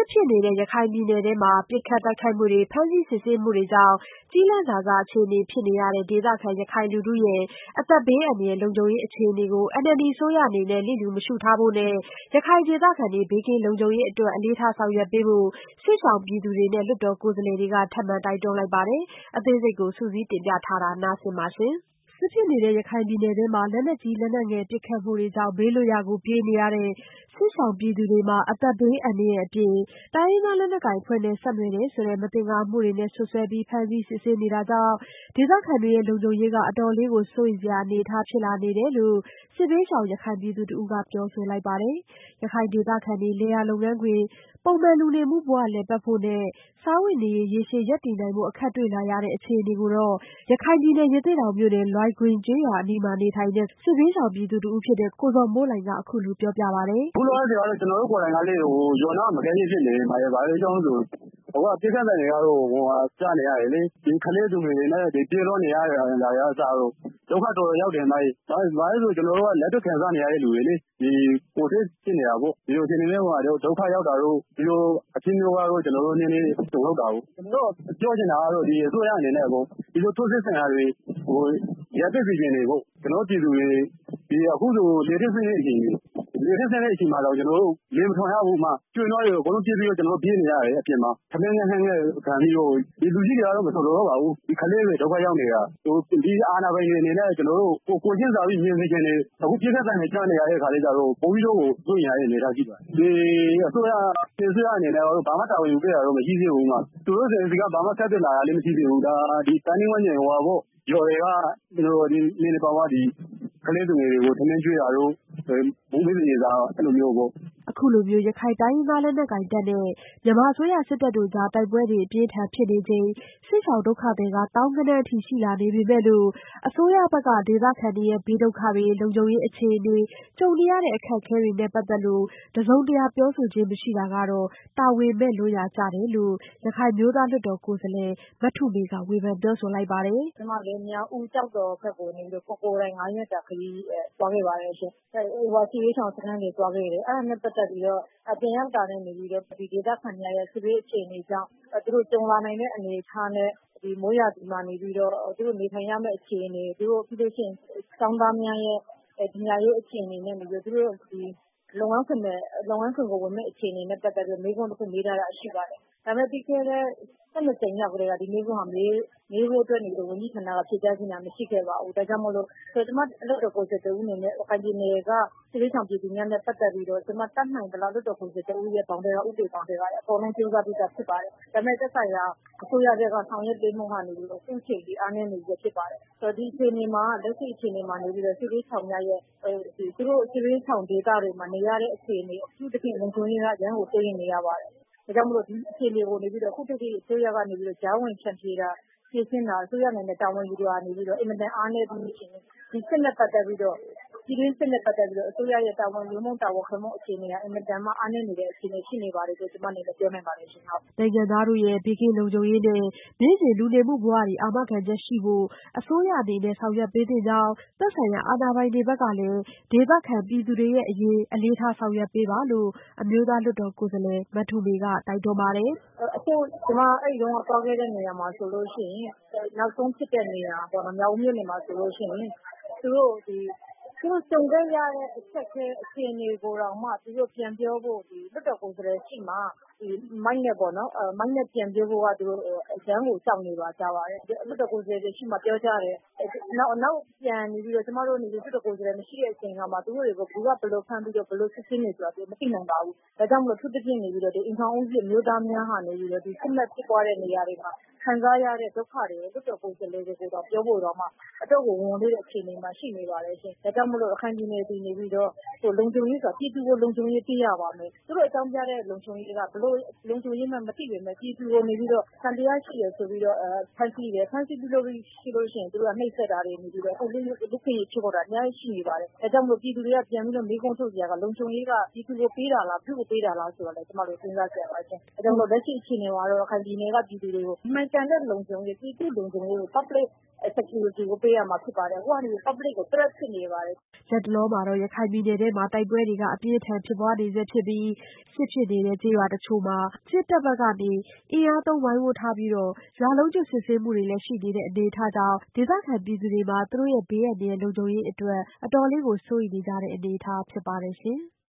စစ်ဖြစ်နေတဲ့ရခိုင်ပြည်နယ်ထဲမှာ ပစ်ခတ်တိုက်ခိုက်မှုတွေ ဖမ်းဆီးစစ်ဆေးမှုတွေကြောင့် ကျီးလန့်စာစားအခြေအနေဖြစ်နေရတဲ့ ဒေသခံရခိုင်လူထုရဲ့ အသက်ဘေးအန္တရာယ်လုံခြုံရေးအခြေအနေကို NLD အစိုးရအနေနဲ့ လျစ်လျူမရှုထားဖို့နဲ့ ရခိုင်ဒေသခံတွေ ဘေးကင်းလုံခြုံရေးအတွက် အလေးထားဆောင်ရွက်ပေးဖို့ စစ်ရှောင်ပြည်သူတွေနဲ့ လွှတ်တော်ကိုယ်စားလှယ်တွေက ထပ်မံတိုက်တွန်းလိုက်ပါတယ်။ အသေးစိတ်ကို စုစည်းတင်ပြထားပါတယ်။ စစ်ဖြစ်နေတဲ့ရခိုင်ပြည်နယ်ထဲမှာ လက်နက်ကြီးလက်နက်ငယ်ပစ်ခတ်မှုတွေကြောင့် ဘေးလွတ်ရာကိုပြေးနေရတဲ့ စစ်ရှောင်ပြည်သူတွေမှာ အသက်ဘေးအန္တရာယ်အပြင် တိုင်းရင်းသားလက်နက်ကိုင်အဖွဲ့နဲ့ ဆက်နွယ်တယ်ဆိုတဲ့ မသင်္ကာမှုတွေနဲ့ စွပ်စွဲပြီး ဖမ်းဆီးစစ်ဆေးနေတာကြောင့် ဒေသခံတွေရဲ့လုံခြုံရေးအတော်လေးစိုးရိမ်စရာအနေအထားဖြစ်လာနေတယ်လို့ စစ်ဘေးရှောင်ရခိုင်ပြည်သူတဦးကပြောဆိုလိုက်ပါတယ်။ ရခိုင်ဒေသခံတွေ လယ်ယာလုပ်ငန်းခွင် ပုံမှန်လူနေမှုဘဝလည်ပတ်ဖို့နဲ့ စားဝတ်နေရေး ရေရှည်ရပ်တည်နိုင်ဖို့ အခက်တွေ့လာရတဲ့အခြေအနေကို ရခိုင်ပြည်နယ် ရသေ့တောင်မြို့နယ် လွိုင်ဂွင်ကျေးရွာအနီးမှာနေထိုင်တဲ့ စစ်ဘေးရှောင်ပြည်သူတဦးဖြစ်တဲ့ ကိုဇော်မိုးလှိုင်က အခုလိုပြောပြပါတယ်။ "အခုလောလောဆယ်ကတော့ ကျနော်တို့ကိုယ်တိုင်ကလေရွာနားမှာမကယ်ဖြစ်နေတယ်။ ဘာလို့ကြောင့်ဆိုအခုကပစ်ခတ်သံတွေကတော့ကြားနေရတယ်လေ။ဒီကလေးသူငယ်တွေနဲ့ပြေးလွှားနေရတာကအစဒုက္ခတော်တော်ရောက်တယ်။ ဘာလို့ဆိုကျနော်တို့ကလက်တွေ့ခံစားနေရတဲ့လူတွေလေ။ဒီကိုဗစ်ဖြစ်နေတာပေါ့။ဒီလိုအခြေအနေမျိုးမှာဒုက္ခရောက်တာတို့ပြီးတော့အဖြစ်မျိုးကတော့ကျနော်တို့နည်းနည်းကြုံလောက်တာကို။ကျနော်တို့ပြောချင်တာကတော့ဒီအစိုးရအနေနဲ့ပေါ့ဒီလိုထိုးစစ်ဆင်တာတွေရပ်တန့်စေချင်တယ်ပေါ့။ကျနော်တို့ပြည်သူတွေဒီအခုဆိုလယ်ထွန်းစင်းတဲ့အချိန်မှာတော့ကျနော်တို့လယ်မထွန်ရဘူး။ကျွဲနွားတွေအကုန်လုံးပစ်ပြီးတော့ကျနော်တို့ပြေးနေရတယ်အပြင်မှာ။ထမင်းငတ်ဟင်းငတ်ခံပြီးတော့ဒီလူကြီးတွေကတော့မဆိုလိုတော့ပါဘူး။ဒီကလေးတွေဒုက္ခရောက်နေတာ။ဒီအာဏာပိုင်တွေအနေနဲ့ကျနော်တို့ကိုယ်ချင်းစာပြီးမြင်စေချင်တယ်။အခုပစ်ခတ်သံတွေကြားနေရတဲ့အခါကျတော့ပိုပြီးတော့စိုးရိမ်ရတဲ့အနေအထားရှိပါတယ်။ဒီအစိုးရအနေနဲ့ကတော့ဘာမှတာဝန်ယူပေးတာတော့မရှိသေးဘူး။သူတို့ဆီကဘာမှဆက်သွယ်လာတာလည်းမရှိသေးဘူး။ဒီပတ်ဝန်းကျင်ရွာတွေကနည်းနည်းပါးပါးဒီကလေးသူငယ်တွေကိုထမင်းကျွေးတာတို့မုန့်ပေးစရိတ်စားအဲ့လိုမျိုးပေါ့။ " အခုလို ရခိုင်တိုင်းရင်းသားလက်နက်ကိုင်တပ်နဲ့ မြန်မာအစိုးရစစ်တပ်တို့ကြား တိုက်ပွဲတွေအပြင်းအထန်ဖြစ်နေချိန် စစ်ရှောင်ဒုက္ခသည်သောင်းဂဏန်းအထိရှိလာနေပေမဲ့လို့ အစိုးရဘက်က ဒေသခံတွေရဲ့ဘေးဒုက္ခတွေ လုံခြုံရေးအခြေအနေ ကြုံနေရတဲ့အခက်အခဲတွေနဲ့ပတ်သက်လို့ တစုံတရာပြောဆိုခြင်းမရှိတာကတော့ တာဝန်မဲ့လွန်းရာကျတယ်လို့ ရခိုင်အမျိုးသားလွှတ်တော်ကိုယ်စားလှယ် မထုမေက ဝေဖန်ပြောဆိုလိုက်ပါတယ်။ "ကျမလည်းမြောက်ဦးကျောက်တော်ဘက်ကိုကိုယ်တိုင် 5 ရက်တာခရီးသွားခဲ့ပါတယ်ရှင့်။စစ်ဘေးရှောင်စခန်းတွေသွားခဲ့တယ်။အဲ့ဒါနဲ့ပတ်သက်ပြီးတော့ပြန်ရောက်တာနဲ့ဒီဒေသခံများရဲ့စစ်ဘေးအခြေအနေကြောင့်သူတို့ကြုံလာနိုင်တဲ့အနေအထားနဲ့ဒီမိုးရာသီမှာနေပြီးတော့သူတို့နေထိုင်ရမယ့်အခြေအနေသူတို့ပြီးလို့ရှိရင်ကျောင်းသားများရဲ့ပညာရေးအခြေအနေနဲ့သူတို့ဒီလုပ်ငန်းခွင်ကိုဝင်မယ့်အခြေအနေနဲ့ပတ်သက်ပြီးမေးခွန်းတစ်ခုမေးထားတာရှိပါတယ်။ဒါပေမဲ့ပြီးခဲ့တဲ့12 ကြိမ်လောက်ကတည်းကဒီမေးခွန်းဟာမေးဖို့အတွက်ဝန်ကြီးဌာနကဖြေကြားခြင်းမရှိခဲ့ပါဘူး။ဒါကြောင့်မို့လို့ကျမလွှတ်တော်ကိုယ်စားလှယ်တစ်ဦးအနေနဲ့ရခိုင်ပြည်နယ်ကစစ်ဘေးရှောင်ပြည်သူများနဲ့ပတ်သက်ပြီးတော့ကျမတတ်နိုင်သလောက်လွှတ်တော်ကိုယ်စားလှယ်တစ်ဦးရဲ့ဘောင်ထဲကဥပဒေဘောင်ထဲကအကုန်လုံးကြိုးစားပြီးသားဖြစ်ပါတယ်။ဒါပေမဲ့သက်ဆိုင်ရာအစိုးရဘက်ကဆောင်ရွက်ပေးမှုကနေပြီးတော့အခုချိန်ထိအားနည်းနေဆဲဖြစ်ပါတယ်။ဆိုတော့ဒီအခြေအနေမှာလက်ရှိအခြေအနေမှာနေပြီးတော့စစ်ဘေးရှောင်များရဲ့သူတို့စစ်ဘေးရှောင်ဒေသတွေမှာနေရတဲ့အခြေအနေအထူးသဖြင့်လုံခြုံရေးကအရမ်းကိုစိုးရိမ်နေရပါတယ်။ဒါကြောင့်မို့လို့ဒီအခြေအနေကိုနေပြီးတော့အခုတစ်ထိအစိုးရကနေပြီးတော့ကြားဝင်ဖြန့်ဖြေတာဖြေရှင်းတာအစိုးရအနေနဲ့တာဝန်ယူတာနေပြီးတော့အင်မတန်အားနည်းပြီးရှင်ဒီစစ်နဲ့ပတ်သက်ပြီးတော့ပြည်တွင်းစစ်နဲ့ပတ်သက်ပြီးတော့အစိုးရရဲ့တာဝန်ယူမှုတာဝန်ခံမှုအခြေအနေကအင်မတန်မှအားနည်းနေတဲ့အခြေအနေရှိနေပါတယ်လို့ကျမအနေနဲ့ပြောနိုင်ပါတယ်ရှင်။ " နိုင်ငံသားတို့ရဲ့ဘေးကင်းလုံခြုံရေးနဲ့ နေ့စဉ်လူနေမှုဘဝတွေအာမခံချက်ရှိဖို့ အစိုးရအနေနဲ့ဆောင်ရွက်ပေးသင့်ကြောင်း သက်ဆိုင်ရာအာဏာပိုင်တွေဘက်ကလည်း ဒေသခံပြည်သူတွေရဲ့အရေး အလေးထားဆောင်ရွက်ပေးပါလို့ အမျိုးသားလွှတ်တော်ကိုယ်စားလှယ် မထုမေက တိုက်တွန်းပါတယ်။ "အခုကျမအဲ့တုန်းကသွားခဲ့တဲ့နေရာမှာဆိုလို့ရှိရင်နောက်ဆုံးဖြစ်တဲ့နေရာပေါ့နော်မြောက်ဦးမြို့နယ်မှာဆိုလို့ရှိရင်သူတို့ကြုံခဲ့ရတဲ့အခက်အခဲအခြေအနေကိုတောင်မှသူတို့ပြန်ပြောဖို့လွှတ်တော်ကိုယ်စားလှယ်ရှိမှမိုက်နဲ့ပေါ့နော်မိုက်နဲ့ပြန်ပြောဖို့ကသူတို့အရမ်းကိုကြောက်နေပါကြပါတယ်။လွှတ်တော်ကိုယ်စားလှယ်တွေရှိမှပြောကြတယ်။နောက်ပြန်နေပြီးတော့ကျမတို့လွှတ်တော်ကိုယ်စားလှယ်မရှိတဲ့အချိန်မှာသူတို့တွေကိုဘယ်သူကဘယ်လိုဖမ်းပြီးတော့ဘယ်လိုစစ်ဆေးနေဆိုတာသူတို့မသိနိုင်ပါဘူး။ဒါကြောင့်မို့လို့အထူးသဖြင့်နေပြီးတော့အိမ်ထောင်ဦးစီးအမျိုးသားများဟာနေပြီးတော့စစ်မက်ဖြစ်ပွားတဲ့နေရာတွေမှာခံစားရတဲ့ဒုက္ခတွေကိုလွှတ်တော်ကိုယ်စားလှယ်တွေကိုတော့ပြောဖို့တော့မှအတော့ကိုဝန်လေးတဲ့အခြေအနေမှာရှိနေပါတယ်ရှင်။ဒါကြောင့်မို့လို့ရခိုင်ပြည်နယ်တည်နေပြီးတော့လုံခြုံရေးဆိုတာပြည်သူကိုလုံခြုံရေးပေးရပါမယ်။သူတို့အကြောင်းပြတဲ့လုံခြုံရေးကဘလို့လုံခြုံရေးမှမသိပေမဲ့ပြည်သူကိုနေပြီးတော့စံတရားရှိရဆိုပြီးတော့ဖမ်းဆီးတယ်။ဖမ်းဆီးပြီးလို့ရှိလို့ရှိရင်သူတို့ကနှိပ်စက်တာတွေနေပြီးတော့အခုလူခွင့်ရေးချိုးဖောက်တာအများကြီးရှိနေပါတယ်။ဒါကြောင့်မို့ပြည်သူတွေကပြန်ပြီးတော့မေးခွန်းထုတ်စရာကလုံခြုံရေးကပြည်သူကိုပေးတာလားဘုကိုပေးတာလားဆိုတော့လေကျမတို့စဉ်းစားကြရပါရှင်။ဒါကြောင့်မို့လက်ရှိအခြေအနေမှာတော့ရခိုင်ပြည်နယ်ကပြည်သူတွေကိုမှန်ကျန်တဲ့လုံခြုံရေးပြည်သူ့လုံခြုံရေးကို public security ကိုပေးရမှာဖြစ်ပါတယ်အခုကနေ public ကို threat ဖြစ်နေပါတယ်လတ်တလောမှာရခိုင်ပြည်နယ်ထဲမှာတိုက်ပွဲတွေအပြင်းအထန်ဖြစ်ပွားနေဆဲဖြစ်ပြီးစစ်ဖြစ်နေတဲ့ကျေးရွာတချို့မှာစစ်တပ်ဘက်ကနေအင်အားသုံးဝိုင်းဝန်းထားပြီးရွာလုံးကျွတ်စစ်ဆေးမှုတွေလည်းရှိနေတဲ့အနေအထားကြောင့်ဒေသခံပြည်သူတွေမှာသူတို့ရဲ့ဘေးအန္တရာယ်လုံခြုံရေးအတွက်အတော်လေးကိုစိုးရိမ်နေကြတဲ့အနေအထားဖြစ်ပါတယ်ရှင်။